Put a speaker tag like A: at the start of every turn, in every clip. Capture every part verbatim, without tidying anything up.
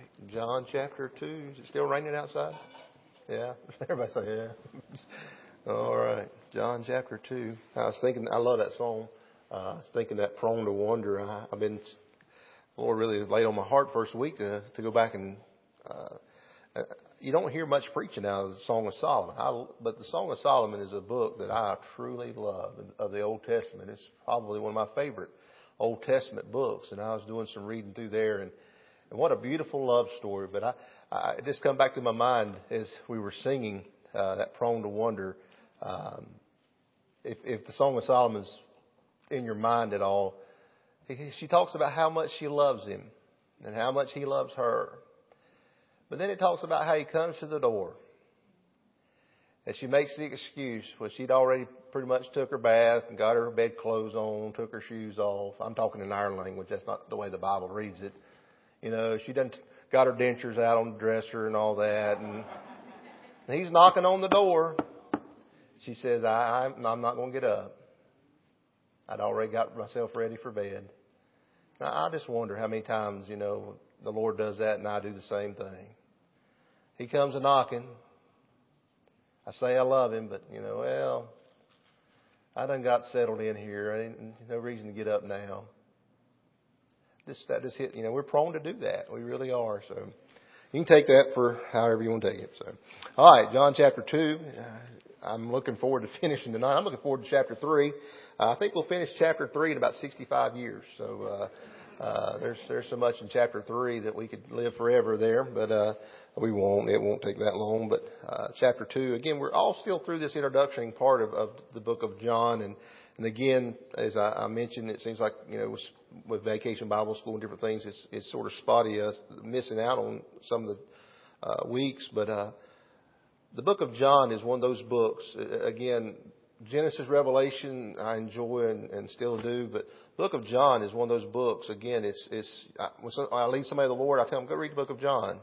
A: right. John chapter two. Is it still raining outside? Yeah. Everybody say yeah. All right. John chapter two. I was thinking, I love that song. Uh, I was thinking that prone to wonder. I, I've been, the Lord really laid on my heart first week to, to go back and, uh, you don't hear much preaching out of the Song of Solomon. I, but the Song of Solomon is a book that I truly love of the Old Testament. It's probably one of my favorite Old Testament books. And I was doing some reading through there, and, and what a beautiful love story. But I, I it just come back to my mind as we were singing uh, that prone to wonder. Um, if, if the Song of Solomon's in your mind at all, she talks about how much she loves him and how much he loves her. But then it talks about how he comes to the door. And she makes the excuse, well, she'd already pretty much took her bath and got her bed clothes on, took her shoes off. I'm talking in our language. That's not the way the Bible reads it. You know, she done got her dentures out on the dresser and all that. And he's knocking on the door. She says, I, I'm, I'm not going to get up. I'd already got myself ready for bed. Now, I just wonder how many times, you know, the Lord does that and I do the same thing. He comes a knocking. I say I love him, but, you know, well, I done got settled in here. I ain't no reason to get up now. Just, that just hit, you know, we're prone to do that. We really are. So you can take that for however you want to take it. So, all right, John chapter two. Uh, I'm looking forward to finishing tonight. I'm looking forward to chapter three. Uh, I think we'll finish chapter three in about sixty-five years. So, uh, Uh, there's, there's so much in chapter three that we could live forever there, but, uh, we won't, it won't take that long. But, uh, chapter two, again, we're all still through this introductory part of, of the book of John. And, and again, as I, I mentioned, it seems like, you know, with, with Vacation Bible School and different things, it's, it's sort of spotty, us missing out on some of the, uh, weeks. But, uh, the book of John is one of those books, again, Genesis, Revelation, I enjoy and, and still do, but Book of John is one of those books. Again, it's it's. I, when I lead somebody to the Lord, I tell them go read the Book of John.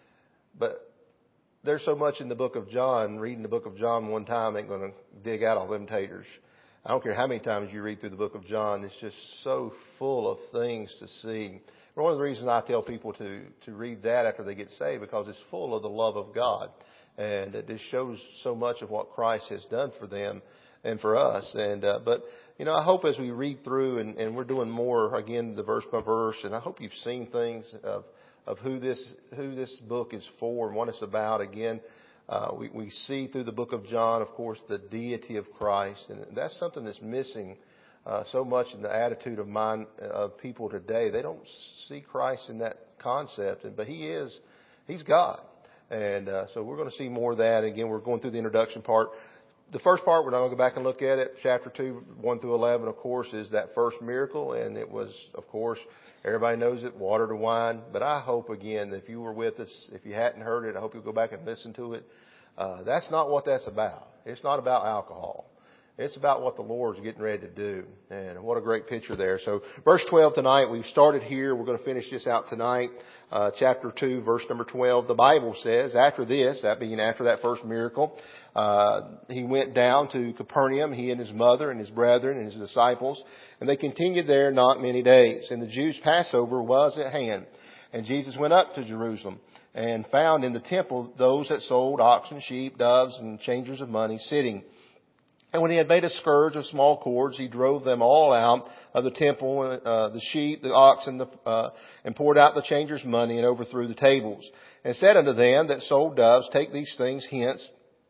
A: But there's so much in the Book of John. Reading the Book of John one time ain't going to dig out all them taters. I don't care how many times you read through the Book of John. It's just so full of things to see. One of the reasons I tell people to to read that after they get saved, because it's full of the love of God, and it just shows so much of what Christ has done for them and for us. And uh, but. You know, I hope as we read through, and, and we're doing more, again, the verse by verse, and I hope you've seen things of, of who this, who this book is for and what it's about. Again, uh, we, we see through the book of John, of course, the deity of Christ. And that's something that's missing, uh, so much in the attitude of mind of people today. They don't see Christ in that concept, but He is, He's God. And, uh, so we're going to see more of that. Again, we're going through the introduction part. The first part, we're not going to go back and look at it. Chapter two, one through eleven, of course, is that first miracle. And it was, of course, everybody knows it, water to wine. But I hope, again, if you were with us, if you hadn't heard it, I hope you'll go back and listen to it. Uh, that's not what that's about. It's not about alcohol. It's about what the Lord's getting ready to do. And what a great picture there. So verse twelve tonight, we've started here. We're going to finish this out tonight. Uh, chapter two, verse number twelve. The Bible says, after this, that being after that first miracle, uh, he went down to Capernaum, he and his mother and his brethren and his disciples. And they continued there not many days. And the Jews' Passover was at hand. And Jesus went up to Jerusalem and found in the temple those that sold oxen, sheep, doves, and changers of money sitting. And when he had made a scourge of small cords, he drove them all out of the temple, uh, the sheep, the oxen, the, uh, and poured out the changers' money and overthrew the tables. And said unto them that sold doves, take these things hence.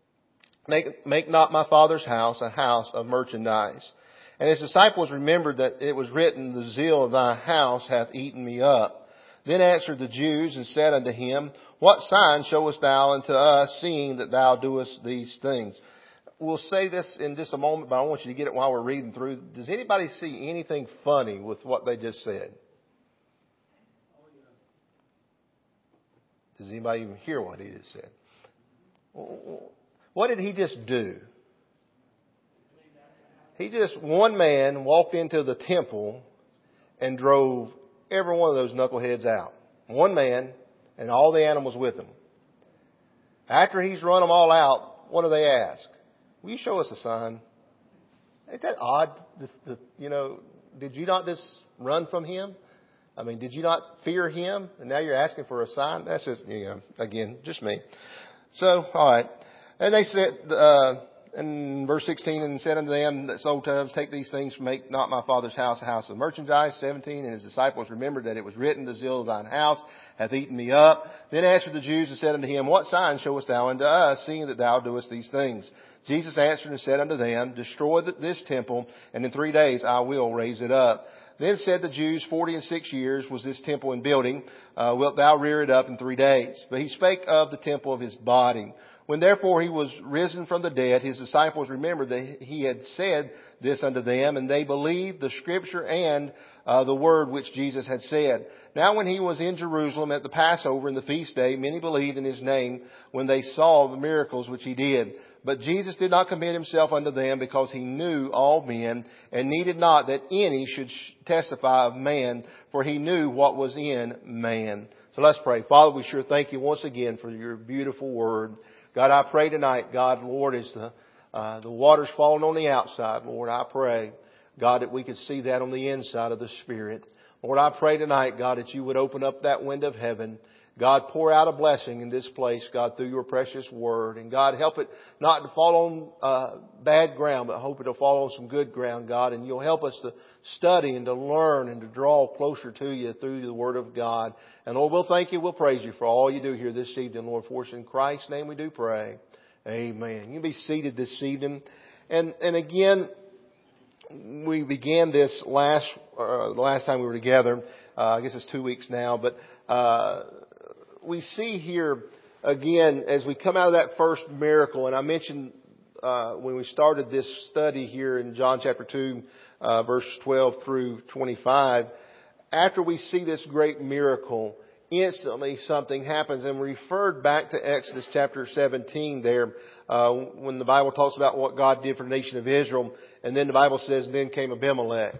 A: Make, make not my Father's house a house of merchandise. And his disciples remembered that it was written, the zeal of thy house hath eaten me up. Then answered the Jews and said unto him, what sign showest thou unto us, seeing that thou doest these things? We'll say this in just a moment, but I want you to get it while we're reading through. Does anybody see anything funny with what they just said? Does anybody even hear what he just said? What did he just do? He just, one man walked into the temple and drove every one of those knuckleheads out. One man and all the animals with him. After he's run them all out, what do they ask? Will you show us a sign? Ain't that odd? The, the, you know, did you not just run from him? I mean, did you not fear him? And now you're asking for a sign? That's just, you know, again, just me. So, all right. And they said, uh, in verse sixteen, and said unto them that sold doves, take these things, make not my Father's house a house of merchandise. seventeen, and his disciples remembered that it was written, the zeal of thine house hath eaten me up. Then answered the Jews and said unto him, what sign showest thou unto us, seeing that thou doest these things? Jesus answered and said unto them, destroy this temple, and in three days I will raise it up. Then said the Jews, forty and six years was this temple in building. Uh, wilt thou rear it up in three days? But he spake of the temple of his body. When therefore he was risen from the dead, his disciples remembered that he had said this unto them, and they believed the scripture and uh, the word which Jesus had said. Now when he was in Jerusalem at the Passover and the feast day, many believed in his name when they saw the miracles which he did. But Jesus did not commit himself unto them, because he knew all men, and needed not that any should testify of man, for he knew what was in man. So let's pray. Father, we sure thank you once again for your beautiful word. God, I pray tonight, God, Lord, as the, uh, the water's falling on the outside, Lord, I pray, God, that we could see that on the inside of the Spirit. Lord, I pray tonight, God, that you would open up that window of heaven. God, pour out a blessing in this place, God, through your precious word. And God, help it not to fall on uh, bad ground, but hope it'll fall on some good ground, God. And you'll help us to study and to learn and to draw closer to you through the word of God. And Lord, we'll thank you. We'll praise you for all you do here this evening, Lord. For us in Christ's name we do pray. Amen. You can be seated this evening. And, and again, we began this last, uh, the last time we were together. Uh, I guess it's two weeks now, but, uh, we see here again as we come out of that first miracle, and I mentioned uh, when we started this study here in John chapter two, uh, verse twelve through twenty-five, after we see this great miracle, instantly something happens, and we referred back to Exodus chapter seventeen there, uh, when the Bible talks about what God did for the nation of Israel, and then the Bible says, then came Abimelech.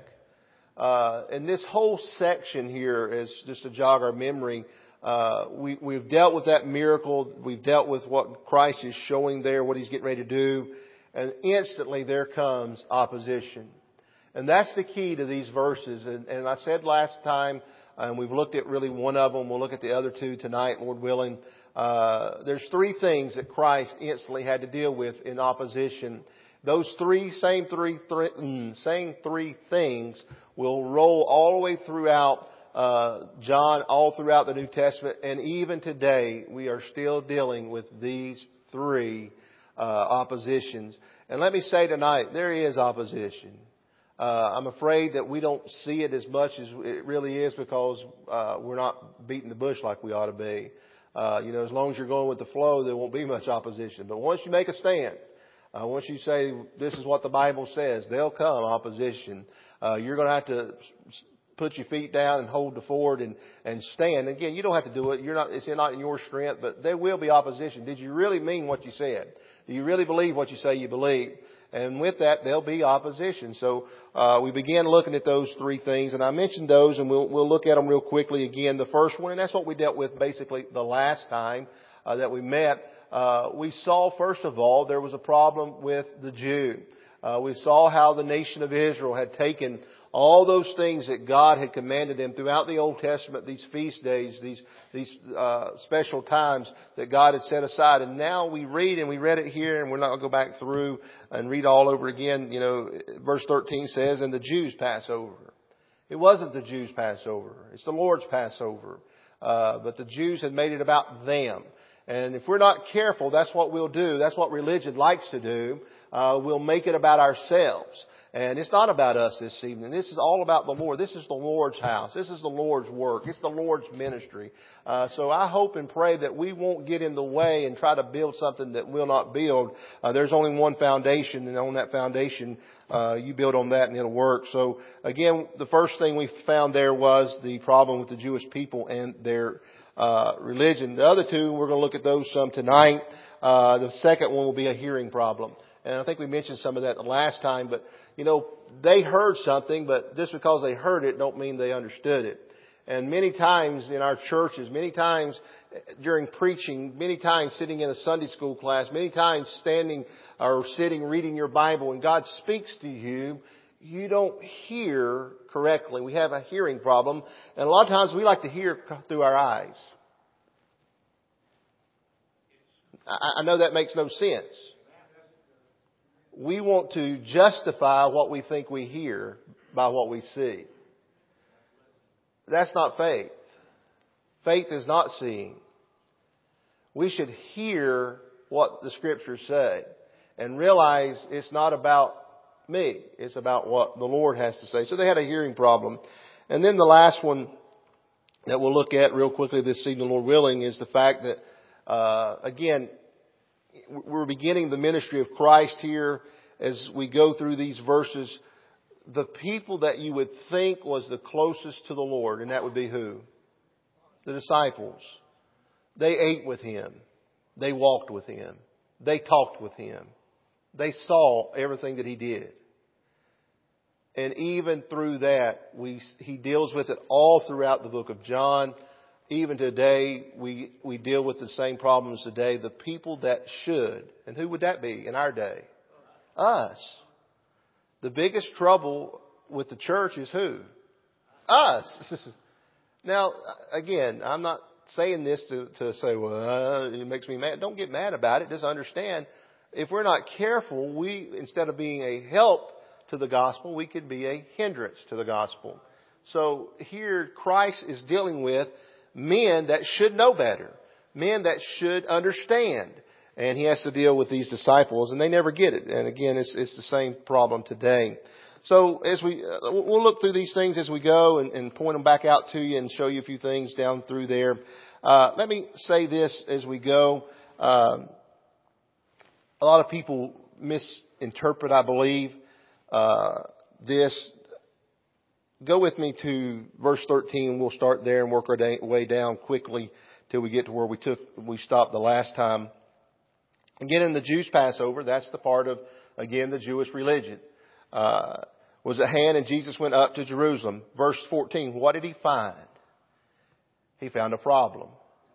A: Uh, and this whole section here is just to jog our memory. Uh, we, we've dealt with that miracle. We've dealt with what Christ is showing there, what He's getting ready to do. And instantly there comes opposition. And that's the key to these verses. And, and I said last time, and we've looked at really one of them. We'll look at the other two tonight, Lord willing. Uh, there's three things that Christ instantly had to deal with in opposition. Those three, same three, three same three things will roll all the way throughout Uh, John, all throughout the New Testament, and even today we are still dealing with these three uh, oppositions. And let me say tonight, there is opposition. Uh, I'm afraid that we don't see it as much as it really is, because uh, we're not beating the bush like we ought to be. Uh, you know, as long as you're going with the flow, there won't be much opposition. But once you make a stand, uh, once you say this is what the Bible says, there'll come opposition. Uh, you're going to have to put your feet down and hold the fort and, and stand. Again, you don't have to do it. You're not, it's not in your strength, but there will be opposition. Did you really mean what you said? Do you really believe what you say you believe? And with that, there'll be opposition. So, uh, we began looking at those three things, and I mentioned those, and we'll, we'll look at them real quickly again. The first one, and that's what we dealt with basically the last time, uh, that we met. Uh, we saw, first of all, there was a problem with the Jew. Uh, we saw how the nation of Israel had taken all those things that God had commanded them throughout the Old Testament, these feast days, these these uh, special times that God had set aside. And now we read, and we read it here, and we're not going to go back through and read all over again. You know, verse thirteen says, and the Jews Passover. It wasn't the Jews' Passover. It's the Lord's Passover. Uh, but the Jews had made it about them. And if we're not careful, that's what we'll do. That's what religion likes to do. Uh, we'll make it about ourselves. And it's not about us this evening. This is all about the Lord. This is the Lord's house. This is the Lord's work. It's the Lord's ministry. Uh, so I hope and pray that we won't get in the way and try to build something that will not build. Uh, there's only one foundation, and on that foundation, uh, you build on that and it'll work. So again, the first thing we found there was the problem with the Jewish people and their uh, religion. The other two, we're going to look at those some tonight. Uh, the second one will be a hearing problem. And I think we mentioned some of that the last time, but you know, they heard something, but just because they heard it don't mean they understood it. And many times in our churches, many times during preaching, many times sitting in a Sunday school class, many times standing or sitting reading your Bible, and God speaks to you, you don't hear correctly. We have a hearing problem. And a lot of times we like to hear through our eyes. I know that makes no sense. We want to justify what we think we hear by what we see. That's not faith. Faith is not seeing. We should hear what the Scriptures say and realize it's not about me. It's about what the Lord has to say. So they had a hearing problem. And then the last one that we'll look at real quickly this evening, Lord willing, is the fact that, uh, again, we're beginning the ministry of Christ here as we go through these verses. The people that you would think was the closest to the Lord, and that would be who? The disciples. They ate with Him. They walked with Him. They talked with Him. They saw everything that He did. And even through that, we, He deals with it all throughout the book of John. Even today, we, we deal with the same problems today. The people that should, and who would that be in our day? Us. The biggest trouble with the church is who? Us. Now, again, I'm not saying this to, to say, well, uh, it makes me mad. Don't get mad about it. Just understand, if we're not careful, we, instead of being a help to the gospel, we could be a hindrance to the gospel. So here, Christ is dealing with men that should know better. Men that should understand. And He has to deal with these disciples, and they never get it. And again, it's, it's the same problem today. So as we, uh, we'll look through these things as we go and, and point them back out to you and show you a few things down through there. Uh, let me say this as we go. Um, a lot of people misinterpret, I believe, uh, this. Go with me to verse thirteen. We'll start there and work our day, way down quickly till we get to where we took, we stopped the last time. Again, in the Jews' Passover, that's the part of, again, the Jewish religion, uh, was at hand, and Jesus went up to Jerusalem. Verse fourteen, what did He find? He found a problem.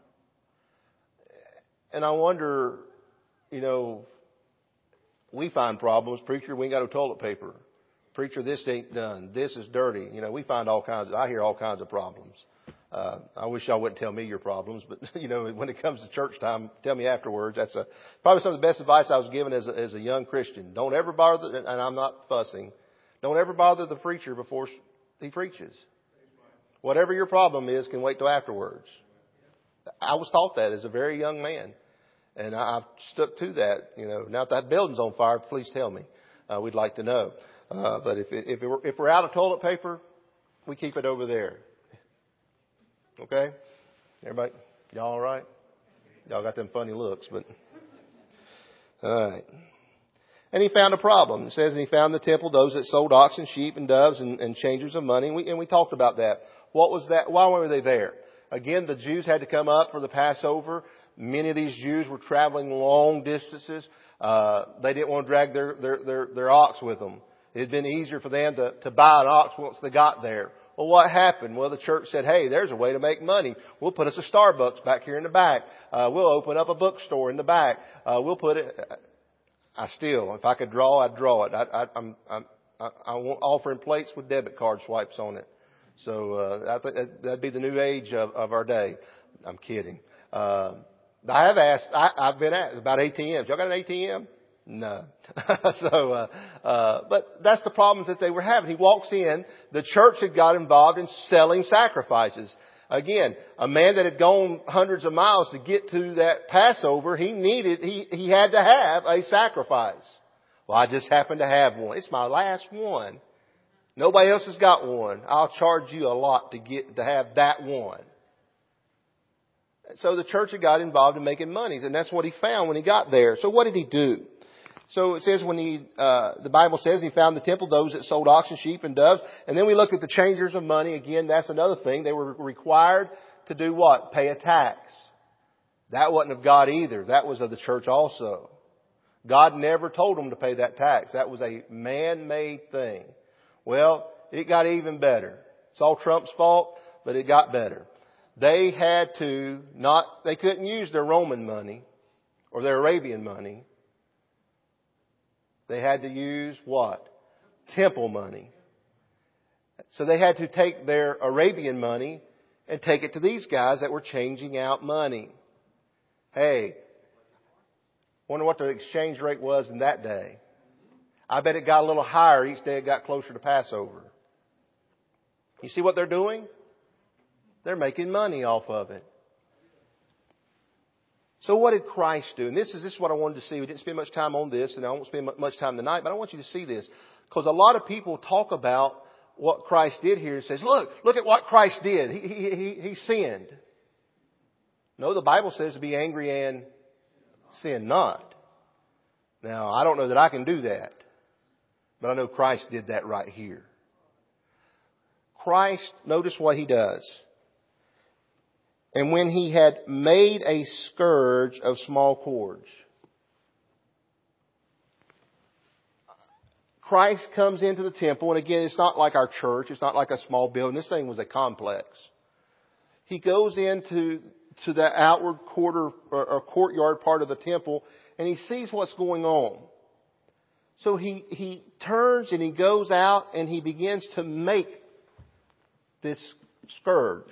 A: And I wonder, you know, we find problems. Preacher, we ain't got no toilet paper. Preacher, this ain't done. This is dirty. You know, we find all kinds of, I hear all kinds of problems. Uh, I wish y'all wouldn't tell me your problems, but, you know, when it comes to church time, tell me afterwards. That's a, probably some of the best advice I was given as a, as a young Christian. Don't ever bother, and I'm not fussing, don't ever bother the preacher before he preaches. Whatever your problem is can wait till afterwards. I was taught that as a very young man, and I've stuck to that. You know, now if that building's on fire, please tell me. Uh, we'd like to know. Uh, but if, it, if, it were, if we're out of toilet paper, we keep it over there. Okay? Everybody, y'all all right? Y'all got them funny looks, but all right. And he found a problem. It says, and he found the temple, those that sold oxen, sheep, and doves, and, and changers of money. And we, and we talked about that. What was that? Why were they there? Again, the Jews had to come up for the Passover. Many of these Jews were traveling long distances. Uh, they didn't want to drag their, their, their, their ox with them. It had been easier for them to, to buy an ox once they got there. Well, what happened? Well, the church said, hey, there's a way to make money. We'll put us a Starbucks back here in the back. Uh, we'll open up a bookstore in the back. Uh, we'll put it, I still, if I could draw, I'd draw it. I, I, I'm, I'm, I, I want offering plates with debit card swipes on it. So, uh, I think that'd be the new age of, of our day. I'm kidding. Uh, I have asked, I, I've been asked about A T Ms. Y'all got an A T M? No. so, uh, uh, but that's the problems that they were having. He walks in, the church had got involved in selling sacrifices. Again, a man that had gone hundreds of miles to get to that Passover, he needed, he, he had to have a sacrifice. Well, I just happen to have one. It's my last one. Nobody else has got one. I'll charge you a lot to get, to have that one. So the church had got involved in making money, and that's what he found when he got there. So what did he do? So it says when he, uh, the Bible says he found the temple, those that sold oxen, sheep, and doves. And then we look at the changers of money. Again, that's another thing. They were required to do what? Pay a tax. That wasn't of God either. That was of the church also. God never told them to pay that tax. That was a man-made thing. Well, it got even better. It's all Trump's fault, but it got better. They had to not, they couldn't use their Roman money or their Arabian money. They had to use what? temple money. So they had to take their Arabian money and take it to these guys that were changing out money. Hey, wonder what the exchange rate was in that day. I bet it got a little higher each day it got closer to Passover. You see what they're doing? They're making money off of it. So what did Christ do? And this is, this is what I wanted to see. We didn't spend much time on this, and I won't spend much time tonight, but I want you to see this. Because a lot of people talk about what Christ did here and says, look, look at what Christ did. He, he, he, he sinned. No, the Bible says to be angry and sin not. Now, I don't know that I can do that, but I know Christ did that right here. Christ, notice what He does. And when He had made a scourge of small cords. Christ comes into the temple, and again, it's not like our church. It's not like a small building. This thing was a complex. He goes into to the outward quarter or, or courtyard part of the temple, and He sees what's going on. So He, he turns and He goes out and He begins to make this scourge.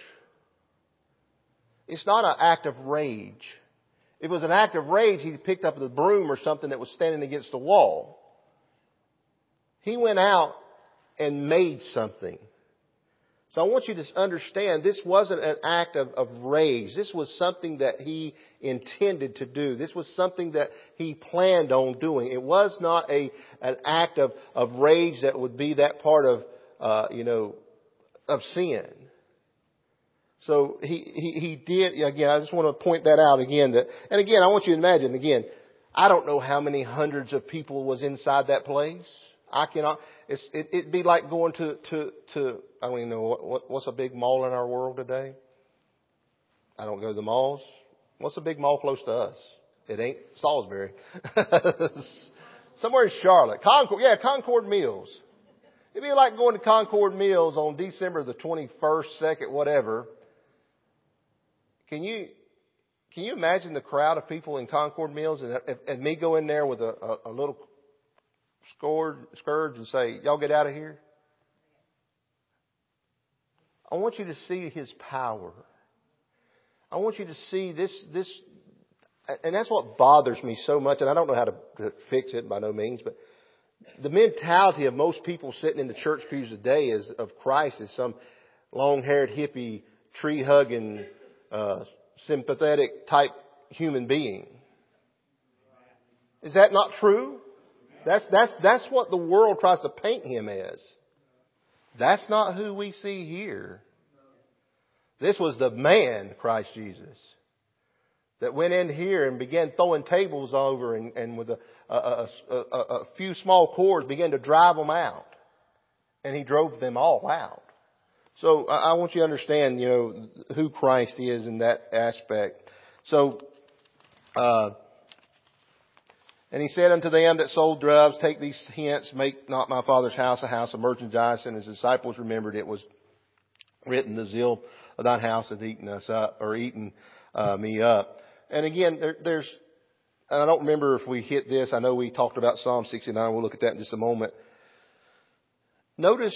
A: It's not an act of rage. If it was an act of rage, He picked up the broom or something that was standing against the wall. He went out and made something. So I want you to understand this wasn't an act of, of rage. This was something that He intended to do. This was something that He planned on doing. It was not a an act of, of rage that would be that part of, uh, you know, of sin. So he, he, he did, again, I just want to point that out again. That, and again, I want you to imagine, again, I don't know how many hundreds of people was inside that place. I cannot, it's, it, it'd be like going to, to, to, I don't even know, what, what, what's a big mall in our world today? I don't go to the malls. What's a big mall close to us? It ain't Salisbury. Somewhere in Charlotte. Concord, yeah, Concord Mills. It'd be like going to Concord Mills on December the twenty-first, second, whatever. Can you, can you imagine the crowd of people in Concord Mills and, and me go in there with a, a, a little scourge, scourge and say, y'all get out of here? I want you to see His power. I want you to see this, this, and that's what bothers me so much. And I don't know how to, to fix it by no means, but the mentality of most people sitting in the church pews today is of Christ as some long-haired hippie, tree-hugging, uh, sympathetic type human being. Is that not true? That's, that's, that's what the world tries to paint Him as. That's not who we see here. This was the man, Christ Jesus, that went in here and began throwing tables over and, and with a, a, a, a, a few small cords began to drive them out. And He drove them all out. So I want you to understand, you know, who Christ is in that aspect. So, uh, and He said unto them that sold doves, take these hence, make not my Father's house a house of merchandise. And His disciples remembered it was written, the zeal of thine house hath eaten us up, or eaten uh, me up. And again, there, there's, and I don't remember if we hit this. I know we talked about Psalm sixty-nine. We'll look at that in just a moment. Notice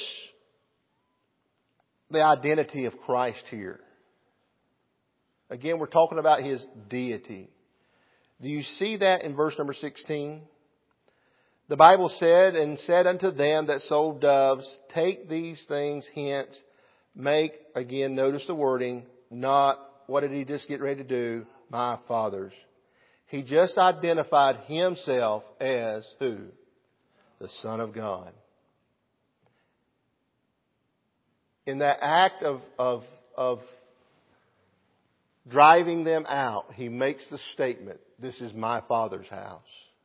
A: the identity of Christ here. Again, we're talking about His deity. Do you see that in verse number sixteen? The Bible said, and said unto them that sold doves, take these things hence, make, again, notice the wording, not, what did He just get ready to do? My Father's. He just identified Himself as who? The Son of God. In that act of, of, of driving them out, He makes the statement, this is my Father's house.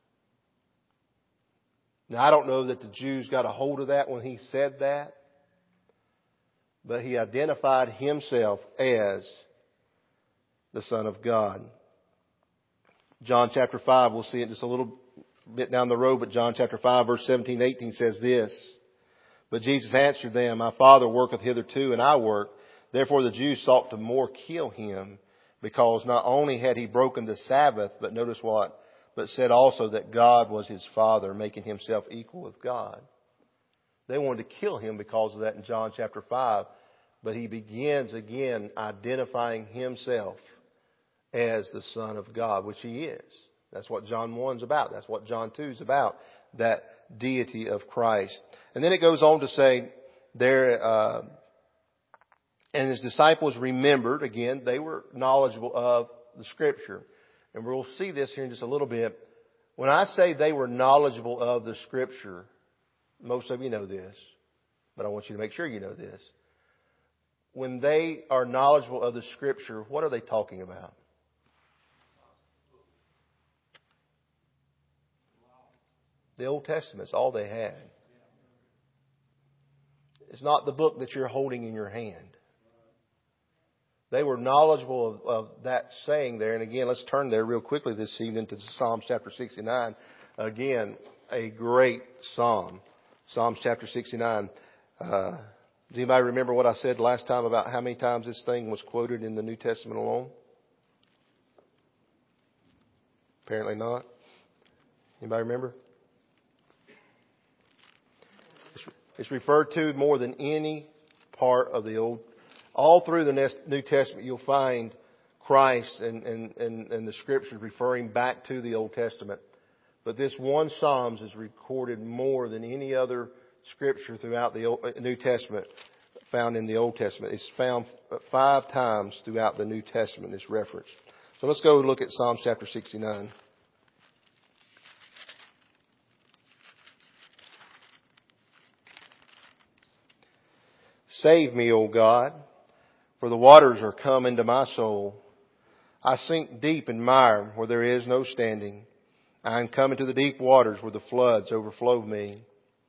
A: Now, I don't know that the Jews got a hold of that when He said that, but He identified Himself as the Son of God. John chapter five, we'll see it just a little bit down the road, but John chapter five, verse seventeen, eighteen says this. But Jesus answered them, my Father worketh hitherto, and I work. Therefore the Jews sought to more kill Him, because not only had He broken the Sabbath, but notice what? But said also that God was His Father, making Himself equal with God. They wanted to kill him because of that in John chapter five. But he begins again identifying himself as the Son of God, which he is. That's what John one's about. That's what John two's about. That deity of Christ. And then it goes on to say, there, uh, and his disciples remembered, again, they were knowledgeable of the Scripture. And we'll see this here in just a little bit. When I say they were knowledgeable of the Scripture, most of you know this, but I want you to make sure you know this. When they are knowledgeable of the Scripture, what are they talking about? The Old Testament's all they had. It's not the book that you're holding in your hand. They were knowledgeable of, of that saying there. And again, let's turn there real quickly this evening to Psalms chapter sixty-nine. Again, a great psalm. Psalms chapter sixty-nine. Uh, does anybody remember what I said last time about how many times this thing was quoted in the New Testament alone? Apparently not. Anybody remember? It's referred to more than any part of the Old. All through the New Testament, you'll find Christ and, and, and, and the Scriptures referring back to the Old Testament. But this one Psalms is recorded more than any other Scripture throughout the Old, New Testament found in the Old Testament. It's found five times throughout the New Testament, this reference. So let's go look at Psalms chapter sixty-nine. Save me, O God, for the waters are come into my soul. I sink deep in mire where there is no standing. I am come into the deep waters where the floods overflow me.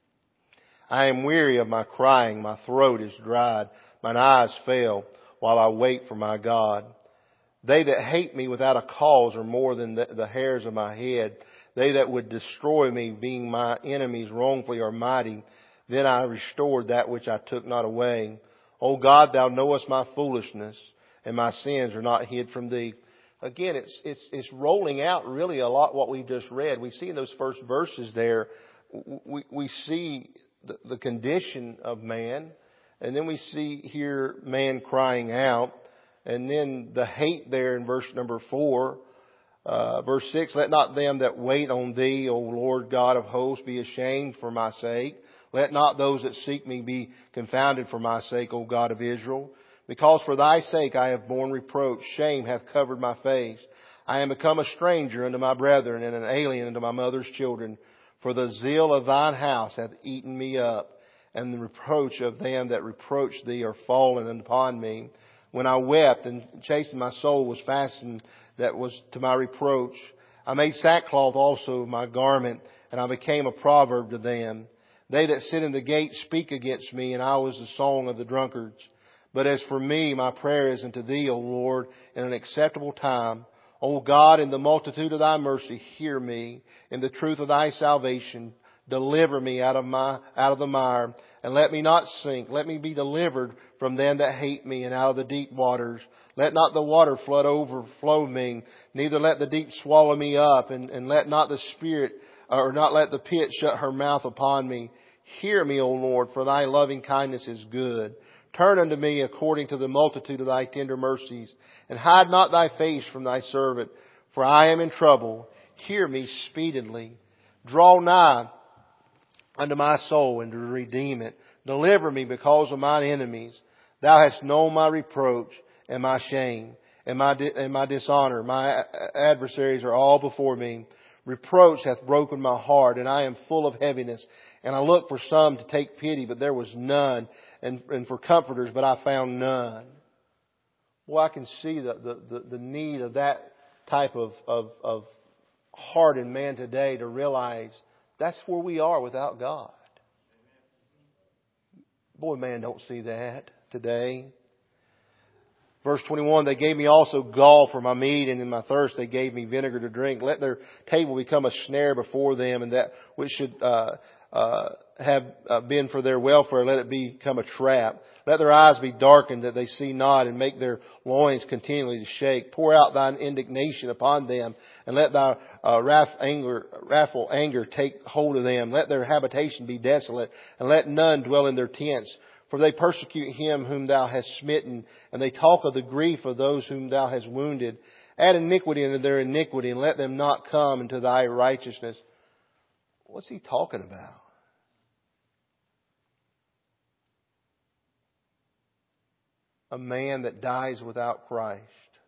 A: I am weary of my crying. My throat is dried. Mine eyes fail while I wait for my God. They that hate me without a cause are more than the, the hairs of my head. They that would destroy me, being my enemies wrongfully, are mighty. Then I restored that which I took not away. O God, thou knowest my foolishness, and my sins are not hid from thee. Again, it's, it's, it's rolling out really a lot what we've just read. We see in those first verses there, we, we see the, the condition of man, and then we see here man crying out, and then the hate there in verse number four. Uh, verse six, let not them that wait on thee, O Lord God of hosts, be ashamed for my sake. Let not those that seek me be confounded for my sake, O God of Israel. Because for thy sake I have borne reproach. Shame hath covered my face. I am become a stranger unto my brethren, and an alien unto my mother's children. For the zeal of thine house hath eaten me up, and the reproach of them that reproach thee are fallen upon me. When I wept and chastened my soul was fastened that was to my reproach. I made sackcloth also of my garment, and I became a proverb to them. They that sit in the gate speak against me, and I was the song of the drunkards. But as for me, my prayer is unto thee, O Lord, in an acceptable time. O God, in the multitude of thy mercy, hear me. In the truth of thy salvation, deliver me out of my, out of the mire, and let me not sink. Let me be delivered from them that hate me, and out of the deep waters. Let not the water flood overflow me, neither let the deep swallow me up, and, and let not the spirit, or not let the pit shut her mouth upon me. Hear me, O Lord, for thy loving kindness is good. Turn unto me according to the multitude of thy tender mercies, and hide not thy face from thy servant, for I am in trouble. Hear me speedily. Draw nigh unto my soul, and to redeem it. Deliver me because of mine enemies. Thou hast known my reproach and my shame, and my and my dishonor. My adversaries are all before me. Reproach hath broken my heart, and I am full of heaviness. And I looked for some to take pity, but there was none. And, and for comforters, but I found none. Well, I can see the, the, the, the need of that type of, of, of heart in man today to realize that's where we are without God. Boy, man, don't see that today. Verse twenty-one, they gave me also gall for my meat, and in my thirst they gave me vinegar to drink. Let their table become a snare before them, and that which should uh, uh, have uh, been for their welfare, let it become a trap. Let their eyes be darkened that they see not, and make their loins continually to shake. Pour out thine indignation upon them, and let thy uh, wrath anger, wrathful anger take hold of them. Let their habitation be desolate, and let none dwell in their tents. For they persecute him whom thou hast smitten, and they talk of the grief of those whom thou hast wounded. Add iniquity unto their iniquity, and let them not come into thy righteousness. What's he talking about? A man that dies without Christ,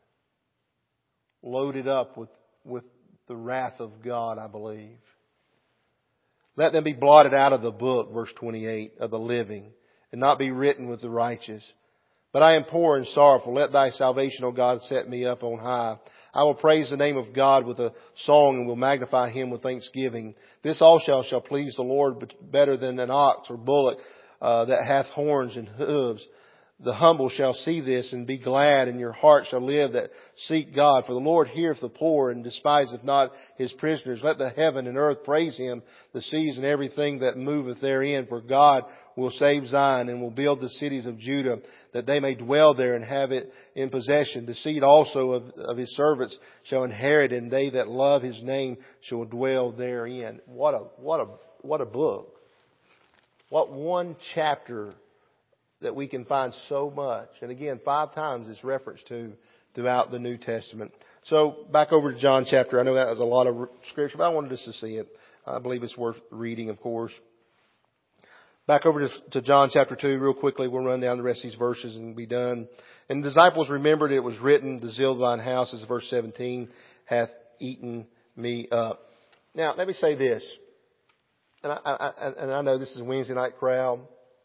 A: loaded up with, with the wrath of God, I believe. Let them be blotted out of the book, verse twenty-eight, of the living, and not be written with the righteous. But I am poor and sorrowful. Let thy salvation, O God, set me up on high. I will praise the name of God with a song, and will magnify him with thanksgiving. This also shall please the Lord better than an ox or bullock uh, that hath horns and hooves. The humble shall see this and be glad, and your heart shall live that seek God. For the Lord heareth the poor, and despiseth not his prisoners. Let the heaven and earth praise him, the seas and everything that moveth therein. For God will save Zion, and will build the cities of Judah, that they may dwell there and have it in possession. The seed also of, of his servants shall inherit, and they that love his name shall dwell therein. What a, what a, what a book. What one chapter that we can find so much. And again, five times it's referenced to throughout the New Testament. So back over to John chapter. I know that was a lot of scripture, but I wanted us to see it. I believe it's worth reading, of course. Back over to, to John chapter two real quickly. We'll run down the rest of these verses and be done. And the disciples remembered it was written, the zeal of thine house, as verse seventeen, hath eaten me up. Now, let me say this. And I, I, and I know this is a Wednesday night crowd.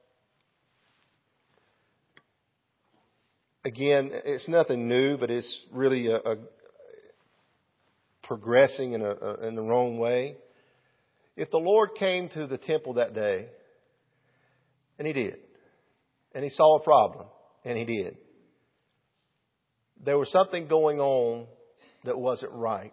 A: Again, it's nothing new, but it's really a, a progressing in, a, a, in the wrong way. If the Lord came to the temple that day, and He did, and He saw a problem, and He did, there was something going on that wasn't right.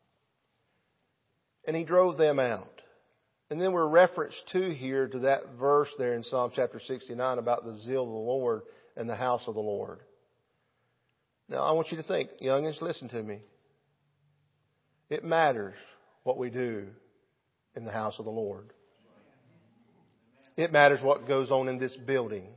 A: And He drove them out. And then we're referenced to here to that verse there in Psalm chapter sixty-nine about the zeal of the Lord and the house of the Lord. Now, I want you to think, youngins, listen to me. It matters what we do in the house of the Lord. It matters what goes on in this building.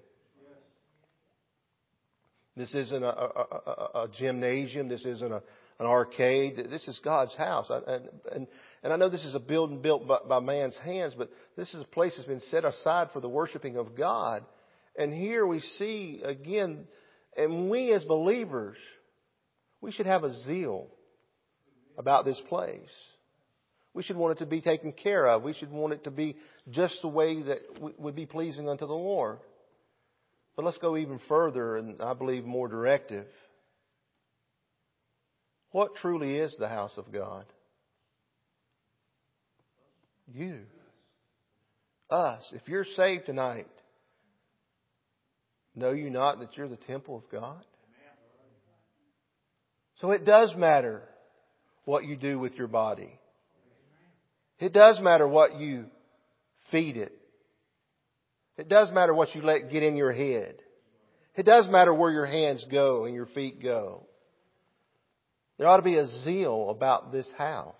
A: This isn't a, a, a, a gymnasium. This isn't a, an arcade. This is God's house. And, and, and I know this is a building built by, by man's hands, but this is a place that's been set aside for the worshiping of God. And here we see, again, and we as believers, we should have a zeal about this place. We should want it to be taken care of. We should want it to be just the way that would be pleasing unto the Lord. But let's go even further, and I believe more directive. What truly is the house of God? You. Us. If you're saved tonight, know you not that you're the temple of God? So it does matter what you do with your body. It does matter what you feed it. It does matter what you let get in your head. It does matter where your hands go and your feet go. There ought to be a zeal about this house.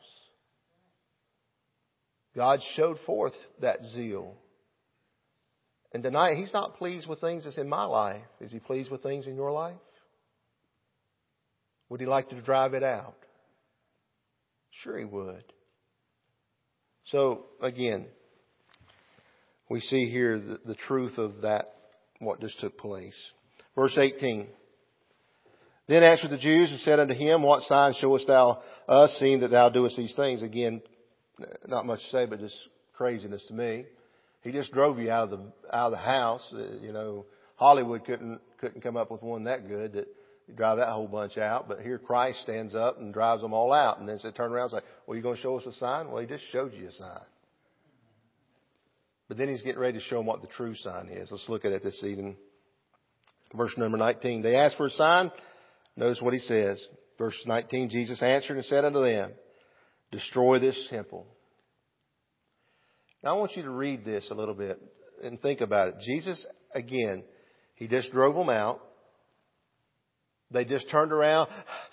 A: God showed forth that zeal. And tonight, He's not pleased with things that's in my life. Is He pleased with things in your life? Would He like to drive it out? Sure He would. So, again, we see here the, the truth of that, what just took place. Verse eighteen. Then answered the Jews and said unto Him, What sign showest thou us, seeing that thou doest these things? Again, not much to say, but just craziness to me. He just drove you out of the out of the house. Uh, you know, Hollywood couldn't couldn't come up with one that good that you drive that whole bunch out. But here Christ stands up and drives them all out, and then they turn around and say, "Well, you going to show us a sign?" Well, He just showed you a sign. But then He's getting ready to show them what the true sign is. Let's look at it this evening. Verse number nineteen. They asked for a sign. Notice what He says. Verse nineteen. Jesus answered and said unto them, Destroy this temple, Now I want you to read this a little bit and think about it. Jesus, again, He just drove them out. They just turned around.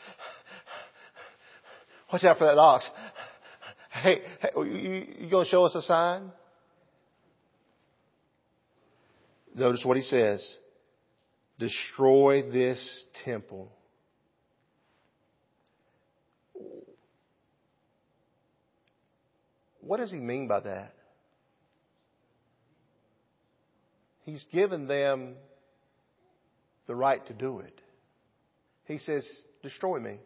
A: Watch out for that ox. Hey, hey you, you going to show us a sign? Notice what He says. Destroy this temple. What does He mean by that? He's given them the right to do it. He says, destroy me.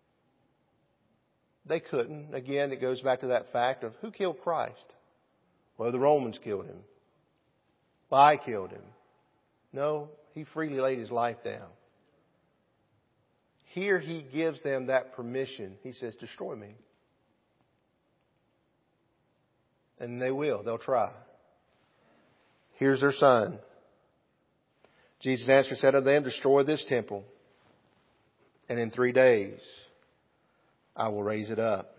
A: They couldn't. Again, it goes back to that fact of who killed Christ? Well, the Romans killed Him. Well, I killed Him. No, He freely laid His life down. Here He gives them that permission. He says, destroy me. And they will. They'll try. Here's their sign. Jesus answered and said unto them, destroy this temple, and in three days I will raise it up.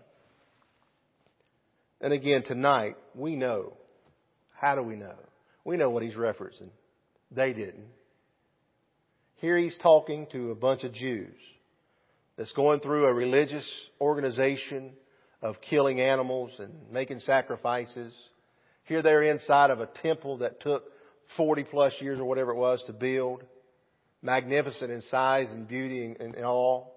A: And again, tonight, we know. How do we know? We know what He's referencing. They didn't. Here He's talking to a bunch of Jews that's going through a religious organization of killing animals and making sacrifices. Here they're inside of a temple that took forty plus years or whatever it was to build. Magnificent in size and beauty and, and all.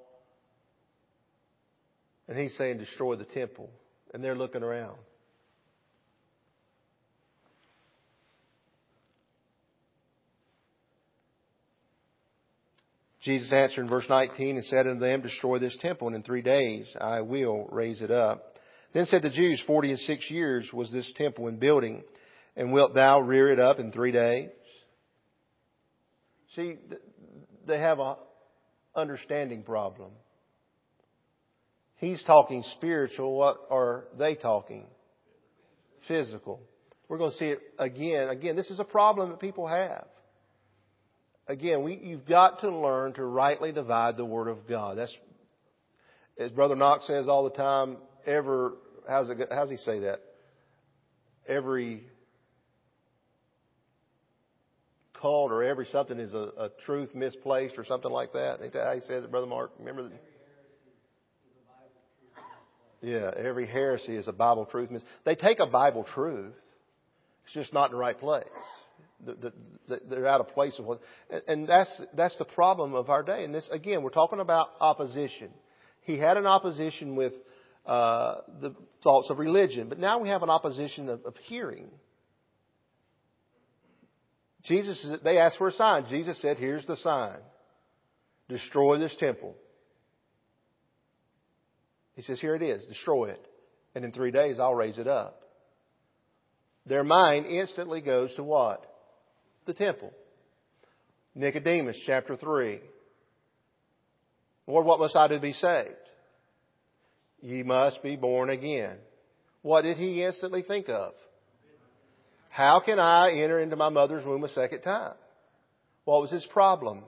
A: And He's saying, destroy the temple. And they're looking around. Jesus answered in verse nineteen and said unto them, destroy this temple, and in three days I will raise it up. Then said the Jews, forty and six years was this temple in building, and wilt thou rear it up in three days? See, they have a understanding problem. He's talking spiritual. What are they talking? Physical. We're going to see it again. Again, this is a problem that people have. Again, we, you've got to learn to rightly divide the Word of God. That's, as Brother Knox says all the time, ever, how's it, how's he say that? Every cult or every something is a, a truth misplaced or something like that. Ain't that how he says it, Brother Mark? Remember that? Yeah, every heresy is a Bible truth. They take a Bible truth. It's just not in the right place. They're out of place. Of what, and that's that's the problem of our day. And this, again, we're talking about opposition. He had an opposition with uh, the thoughts of religion, but now we have an opposition of, of hearing. Jesus, they asked for a sign. Jesus said, "Here's the sign: destroy this temple." He says, "Here it is. Destroy it, and in three days I'll raise it up." Their mind instantly goes to what? The temple. Nicodemus, chapter three. Lord, what must I do to be saved? Ye must be born again. What did he instantly think of? How can I enter into my mother's womb a second time? What was his problem?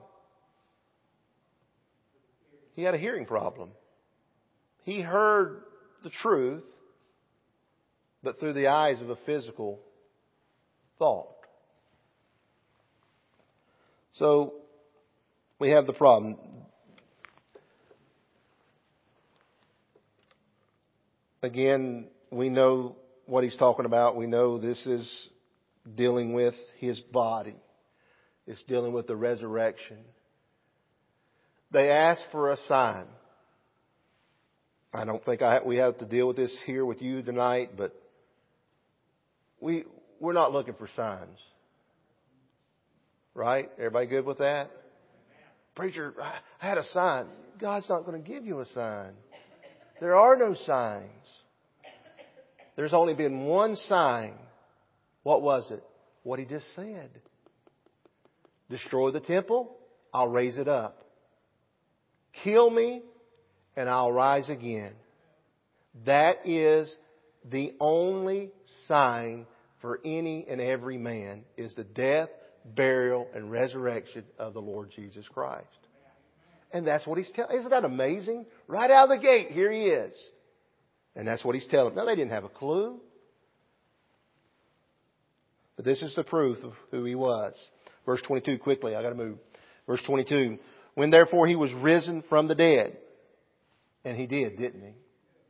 A: He had a hearing problem. He heard the truth, but through the eyes of a physical thought. So, we have the problem. Again, we know what he's talking about. We know this is dealing with his body. It's dealing with the resurrection. They asked for a sign. I don't think I, we have to deal with this here with you tonight, but we, we're not looking for signs. Right? Everybody good with that? Preacher, I had a sign. God's not going to give you a sign. There are no signs. There's only been one sign. What was it? What he just said. Destroy the temple, I'll raise it up. Kill me, and I'll rise again. That is the only sign for any and every man, is the death, burial, and resurrection of the Lord Jesus Christ. And that's what he's telling. Isn't that amazing? Right out of the gate, here he is. And that's what he's telling them. Now, they didn't have a clue. But this is the proof of who He was. Verse twenty-two, quickly, I got to move. Verse twenty-two, when therefore He was risen from the dead. And He did, didn't He?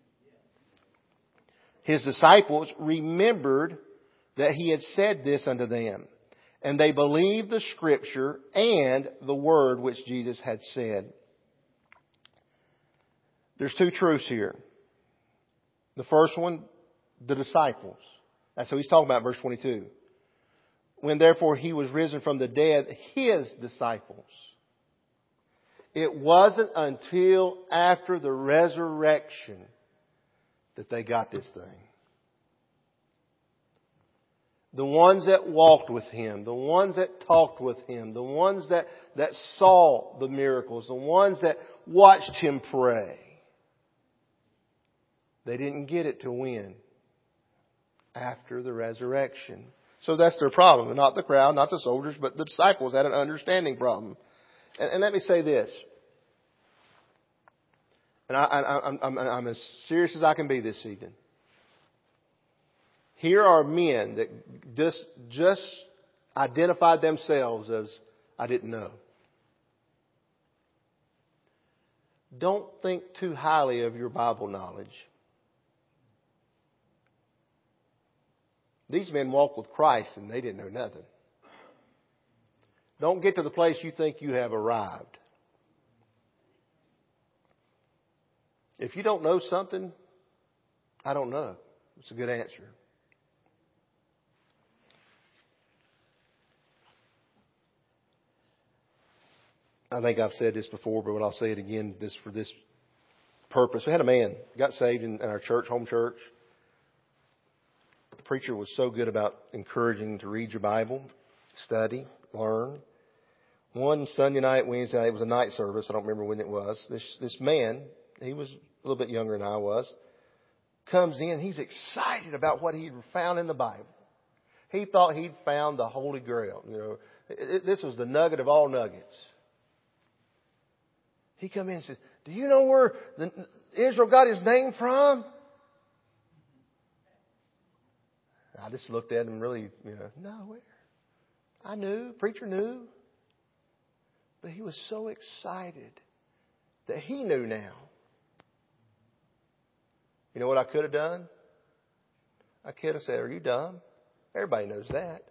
A: His disciples remembered that He had said this unto them. And they believed the Scripture and the word which Jesus had said. There's two truths here. The first one, the disciples. That's who He's talking about, verse twenty-two. When therefore He was risen from the dead, His disciples. It wasn't until after the resurrection that they got this thing. The ones that walked with Him, the ones that talked with Him, the ones that, that saw the miracles, the ones that watched Him pray. They didn't get it till when? After the resurrection. So that's their problem. Not the crowd, not the soldiers, but the disciples had an understanding problem. And, and let me say this. And I, I, I'm, I'm, I'm as serious as I can be this evening. Here are men that just, just identified themselves as, I didn't know. Don't think too highly of your Bible knowledge. These men walked with Christ and they didn't know nothing. Don't get to the place you think you have arrived. If you don't know something, I don't know. It's a good answer. I think I've said this before, but I'll say it again this for this purpose. We had a man got saved in, in our church, home church. The preacher was so good about encouraging to read your Bible, study, learn. One Sunday night, Wednesday night, it was a night service. I don't remember when it was. This this man, he was a little bit younger than I was, comes in. He's excited about what he'd found in the Bible. He thought he'd found the Holy Grail. You know, it, it, this was the nugget of all nuggets. He come in and says, do you know where the, Israel got his name from? I just looked at him really, you know, no, where? I knew, preacher knew. But he was so excited that he knew now. You know what I could have done? I could have said, are you dumb? Everybody knows that.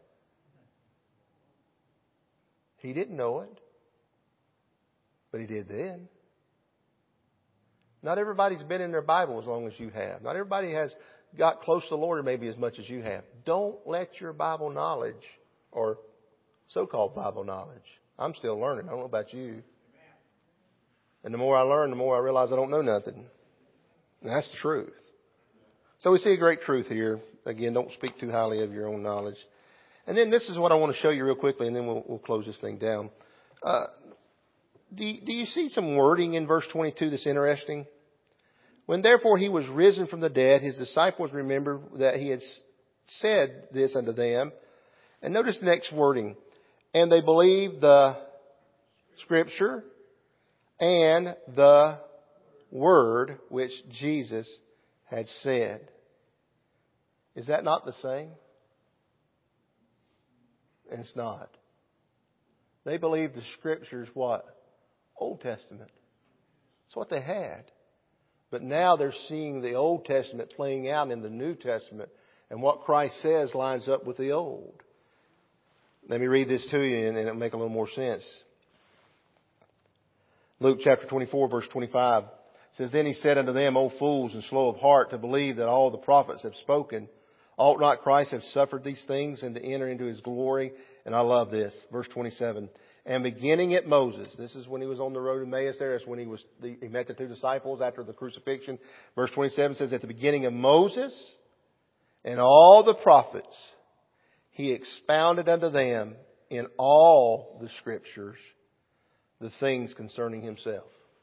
A: He didn't know it. But he did then. Not everybody's been in their Bible as long as you have. Not everybody has got close to the Lord maybe as much as you have. Don't let your Bible knowledge, or so-called Bible knowledge. I'm still learning. I don't know about you. And the more I learn, the more I realize I don't know nothing. And that's the truth. So we see a great truth here. Again, don't speak too highly of your own knowledge. And then this is what I want to show you real quickly, and then we'll, we'll close this thing down. Uh, do, you, do you see some wording in verse twenty-two that's interesting? When therefore He was risen from the dead, His disciples remembered that He had said this unto them. And notice the next wording. And they believed the Scripture and the word which Jesus had said. Is that not the same? And it's not. They believed the Scriptures what? Old Testament. That's what they had. But now they're seeing the Old Testament playing out in the New Testament. And what Christ says lines up with the Old. Let me read this to you and it'll make a little more sense. Luke chapter twenty-four verse twenty-five says, Then He said unto them, O fools and slow of heart to believe that all the prophets have spoken. Ought not Christ have suffered these things and to enter into His glory? And I love this. Verse twenty-seven. And beginning at Moses, this is when He was on the road to Emmaus there. That's when he was, he met the two disciples after the crucifixion. Verse twenty-seven says, At the beginning of Moses and all the prophets, He expounded unto them in all the Scriptures the things concerning Himself.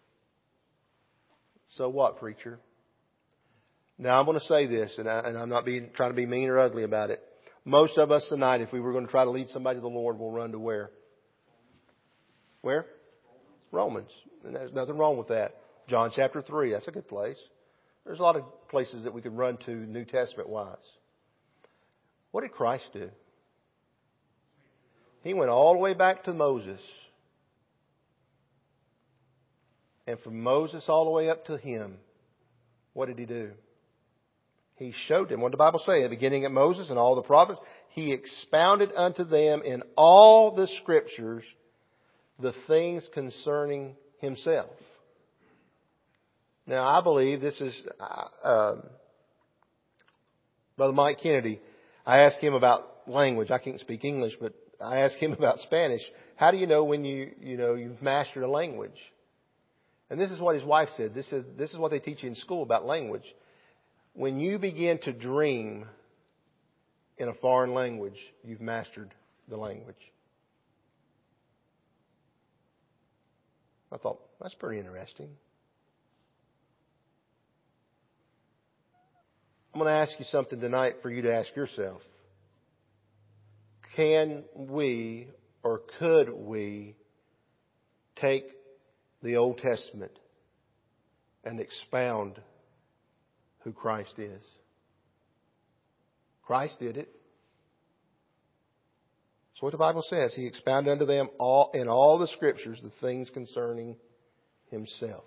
A: So what, preacher? Now I'm going to say this, and, I, and I'm not being, trying to be mean or ugly about it. Most of us tonight, if we were going to try to lead somebody to the Lord, will run to where? Where? Romans. And there's nothing wrong with that. John chapter three, that's a good place. There's a lot of places that we could run to New Testament wise. What did Christ do? He went all the way back to Moses. And from Moses all the way up to him, what did he do? He showed them. What did the Bible say? Beginning at Moses and all the prophets, he expounded unto them in all the Scriptures the things concerning himself. Now, I believe this is uh, Brother Mike Kennedy. I asked him about language. I can't speak English, but I asked him about Spanish. How do you know when you you know you've mastered a language? And this is what his wife said. This is this is what they teach you in school about language. When you begin to dream in a foreign language, you've mastered the language. I thought, that's pretty interesting. I'm going to ask you something tonight for you to ask yourself. Can we or could we take the Old Testament and expound who Christ is? Christ did it. That's what the Bible says. He expounded unto them all in all the Scriptures the things concerning himself.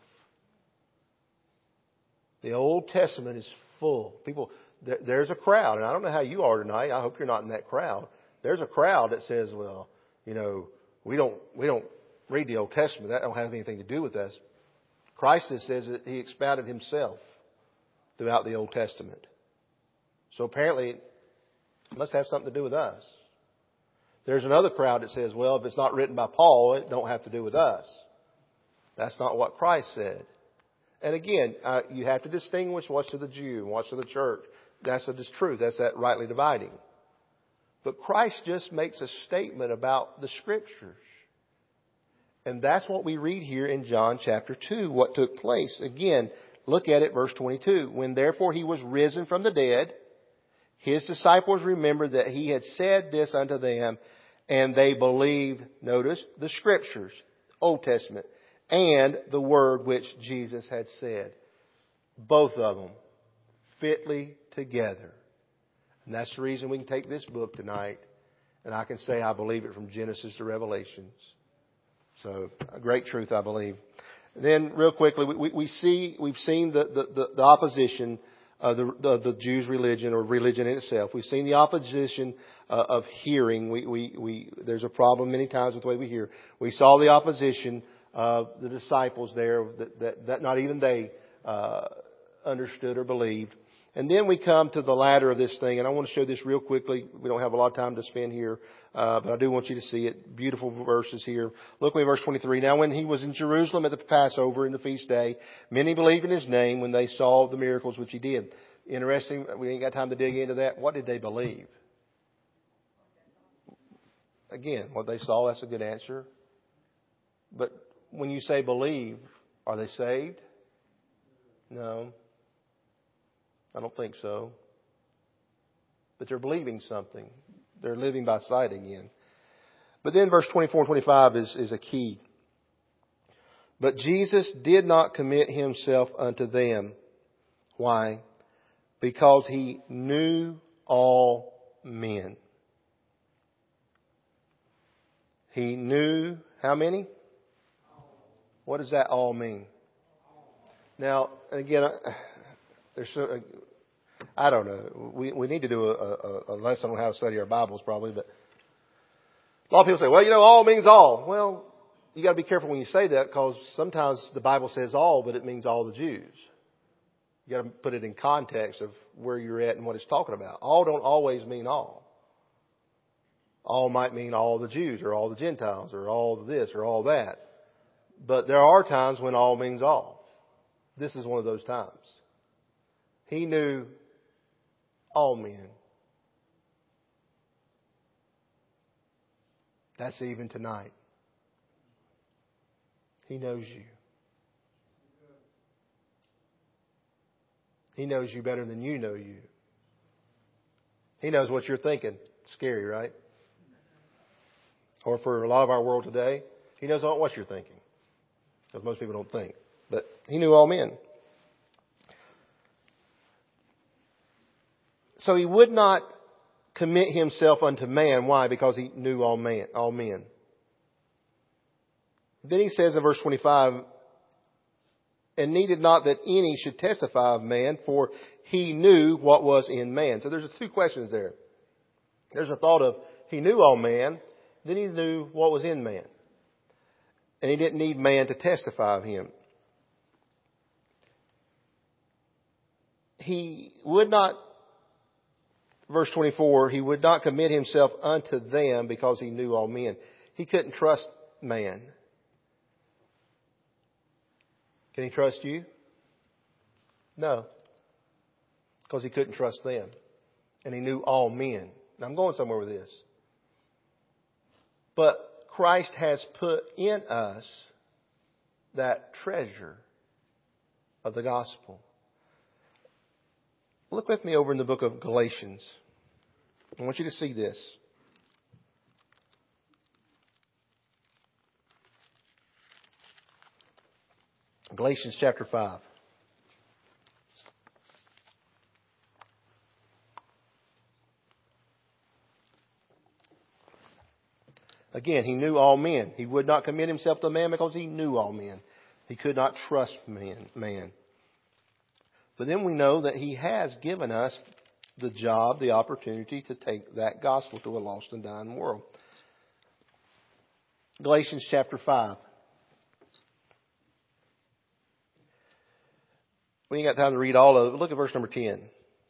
A: The Old Testament is full. People, there, there's a crowd, and I don't know how you are tonight. I hope you're not in that crowd. There's a crowd that says, well, you know, we don't we don't read the Old Testament. That don't have anything to do with us. Christ says that he expounded himself throughout the Old Testament. So apparently it must have something to do with us. There's another crowd that says, well, if it's not written by Paul, it don't have to do with us. That's not what Christ said. And again, uh, you have to distinguish what's to the Jew and what's to the church. That's the truth. That's that rightly dividing. But Christ just makes a statement about the Scriptures. And that's what we read here in John chapter two, what took place. Again, look at it, verse twenty-two. When therefore he was risen from the dead, his disciples remembered that he had said this unto them, and they believed, notice, the Scriptures, Old Testament, and the word which Jesus had said. Both of them fitly together. And that's the reason we can take this book tonight, and I can say I believe it from Genesis to Revelations. So, a great truth, I believe. Then, real quickly, we, we see, we've seen the, the, the, the opposition of the, the, the Jews' religion or religion in itself. We've seen the opposition uh, of hearing. We, we, we, there's a problem many times with the way we hear. We saw the opposition of the disciples there that, that, that not even they uh, understood or believed. And then we come to the ladder of this thing, and I want to show this real quickly. We don't have a lot of time to spend here, uh, but I do want you to see it. Beautiful verses here. Look at verse twenty-three. Now when he was in Jerusalem at the Passover in the feast day, many believed in his name when they saw the miracles which he did. Interesting. We ain't got time to dig into that. What did they believe? Again, what they saw, that's a good answer. But when you say believe, are they saved? No. I don't think so. But they're believing something. They're living by sight again. But then verse twenty-four and twenty-five is, is a key. But Jesus did not commit himself unto them. Why? Because he knew all men. He knew how many? What does that all mean? Now, again, there's so, I don't know. We we need to do a, a, a lesson on how to study our Bibles probably, but a lot of people say, well, you know, all means all. Well, you got to be careful when you say that because sometimes the Bible says all, but it means all the Jews. You got to put it in context of where you're at and what it's talking about. All don't always mean all. All might mean all the Jews or all the Gentiles or all this or all that. But there are times when all means all. This is one of those times. He knew all men. That's even tonight. He knows you. He knows you better than you know you. He knows what you're thinking. Scary, right? Or for a lot of our world today, he knows what you're thinking. Because most people don't think. But he knew all men. So he would not commit himself unto man. Why? Because he knew all man, all men. Then he says in verse twenty-five, and needed not that any should testify of man, for he knew what was in man. So there's two questions there. There's a thought of he knew all man, then he knew what was in man. And he didn't need man to testify of him. He would not, verse twenty-four, he would not commit himself unto them because he knew all men. He couldn't trust man. Can he trust you? No. Because he couldn't trust them. And he knew all men. Now I'm going somewhere with this. But Christ has put in us that treasure of the gospel. Look with me over in the book of Galatians. I want you to see this. Galatians chapter five. Again, he knew all men. He would not commit himself to man because he knew all men. He could not trust man. man. But then we know that he has given us the job, the opportunity to take that gospel to a lost and dying world. Galatians chapter five. We ain't got time to read all of it. Look at verse number ten.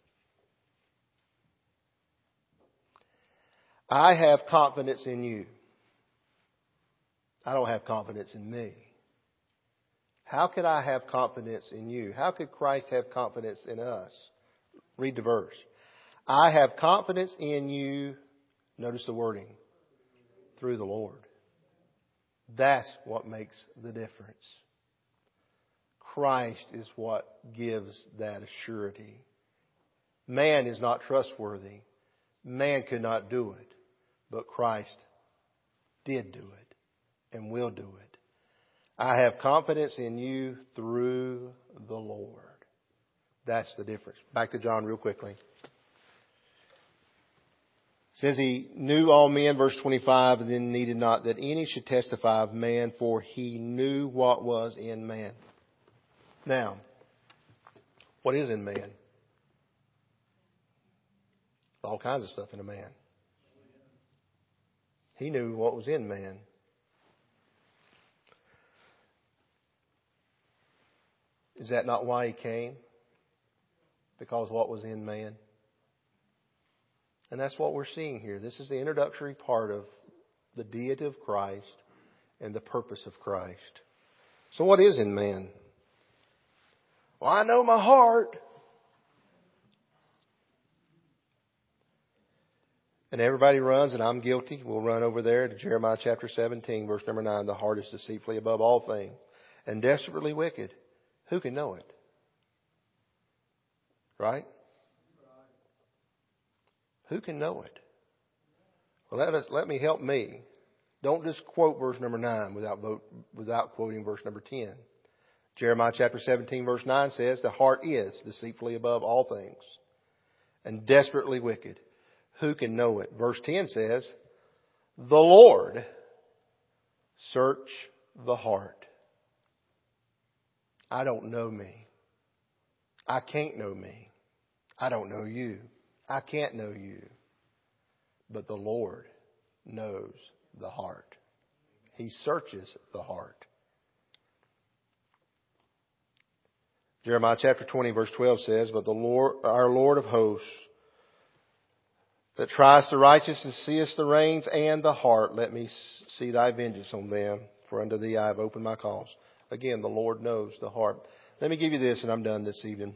A: I have confidence in you. I don't have confidence in me. How could I have confidence in you? How could Christ have confidence in us? Read the verse. I have confidence in you. Notice the wording. Through the Lord. That's what makes the difference. Christ is what gives that assurity. Man is not trustworthy. Man could not do it. But Christ did do it and will do it. I have confidence in you through the Lord. That's the difference. Back to John real quickly. It says he knew all men, verse twenty-five, and then needed not that any should testify of man, for he knew what was in man. Now, what is in man? All kinds of stuff in a man. He knew what was in man. Is that not why he came? Because what was in man? And that's what we're seeing here. This is the introductory part of the deity of Christ and the purpose of Christ. So what is in man? Well, I know my heart. And everybody runs, and I'm guilty. We'll run over there to Jeremiah chapter seventeen, verse number nine. The heart is deceitfully above all things and desperately wicked. Who can know it? Right? Who can know it? Well, let us, let me help me. Don't just quote verse number nine without without quoting verse number ten. Jeremiah chapter seventeen, verse nine says, the heart is deceitfully above all things and desperately wicked. Who can know it? Verse ten says, the Lord search the heart. I don't know me. I can't know me. I don't know you. I can't know you. But the Lord knows the heart. He searches the heart. Jeremiah chapter twenty, verse twelve says, but the Lord, our Lord of hosts, that triest the righteous and seest the reins and the heart, let me see thy vengeance on them, for unto thee I have opened my cause. Again, the Lord knows the heart. Let me give you this, and I'm done this evening.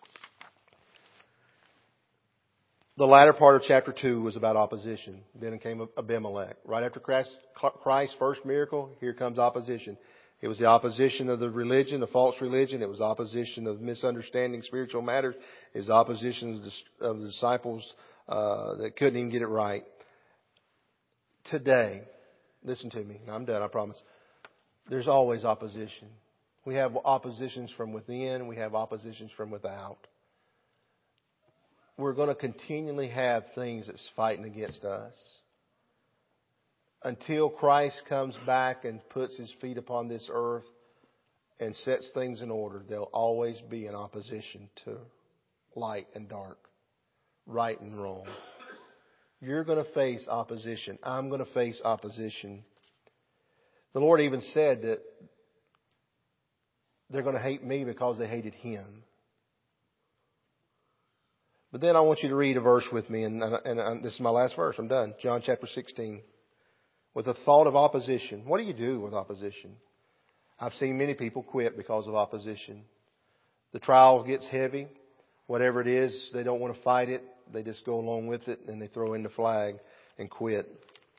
A: The latter part of chapter two was about opposition. Then came Abimelech. Right after Christ's first miracle, here comes opposition. It was the opposition of the religion, the false religion. It was opposition of misunderstanding spiritual matters. It was opposition of the disciples uh, that couldn't even get it right. Today, listen to me. I'm done, I promise. There's always opposition. We have oppositions from within. We have oppositions from without. we're going to continually have things that's fighting against us. Until Christ comes back and puts His feet upon this earth and sets things in order, there'll always be an opposition to light and dark, right and wrong. You're going to face opposition. I'm going to face opposition. The Lord even said that they're going to hate me because they hated Him. But then I want you to read a verse with me, and, and, and this is my last verse. I'm done. John chapter sixteen. With the thought of opposition. What do you do with opposition? I've seen many people quit because of opposition. The trial gets heavy. Whatever it is, they don't want to fight it. They just go along with it and they throw in the flag and quit.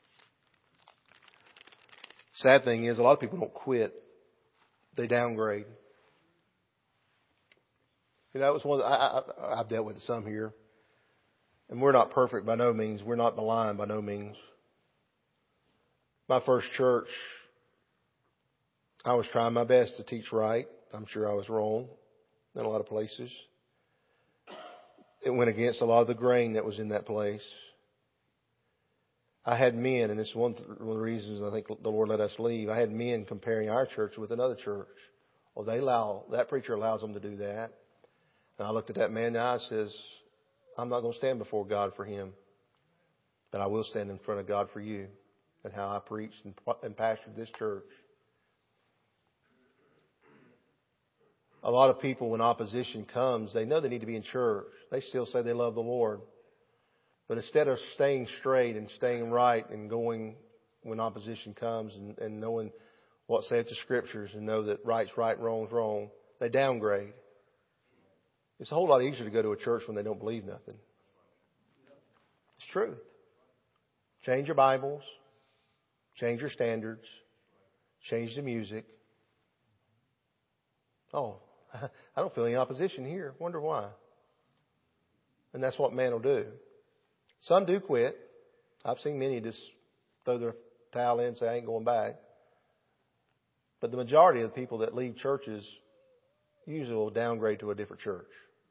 A: Sad thing is, a lot of people don't quit. They downgrade. You know, that was one of the, I, I, I've dealt with some here. And we're not perfect by no means. We're not the line by no means. My first church, I was trying my best to teach right. I'm sure I was wrong in a lot of places. It went against a lot of the grain that was in that place. I had men, and it's one of the reasons I think the Lord let us leave. I had men comparing our church with another church. Well, they allow, that preacher allows them to do that. And I looked at that man in the eye and says, I'm not going to stand before God for him, but I will stand in front of God for you and how I preached and, and pastored this church. A lot of people, when opposition comes, they know they need to be in church. They still say they love the Lord. But instead of staying straight and staying right and going when opposition comes and, and knowing what saith the Scriptures and know that right's right and wrong's wrong, they downgrade. It's a whole lot easier to go to a church when they don't believe nothing. It's truth. Change your Bibles. Change your standards. Change the music. Oh, I don't feel any opposition here. Wonder why. And that's what man will do. Some do quit. I've seen many just throw their towel in and say, I ain't going back. But the majority of the people that leave churches usually will downgrade to a different church.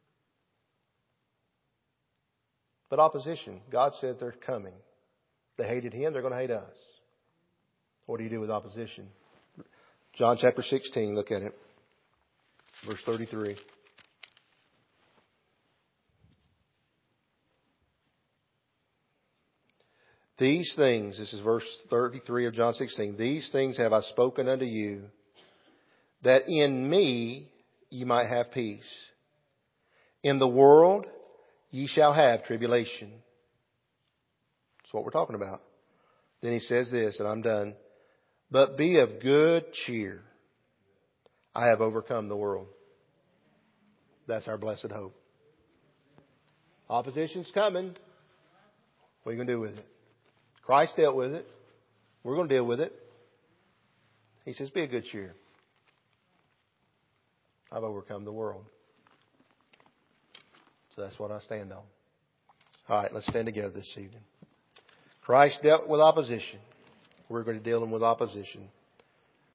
A: But opposition, God said they're coming. They hated Him, they're going to hate us. What do you do with opposition? John chapter sixteen, look at it. Verse thirty-three. These things, this is verse thirty-three of John sixteen. These things have I spoken unto you, that in me ye might have peace. In the world ye shall have tribulation. That's what we're talking about. Then he says this, and I'm done. But be of good cheer. I have overcome the world. That's our blessed hope. Opposition's coming. What are you going to do with it? Christ dealt with it. We're going to deal with it. He says, be of good cheer. I've overcome the world. So that's what I stand on. All right, let's stand together this evening. Christ dealt with opposition. We're going to deal with opposition.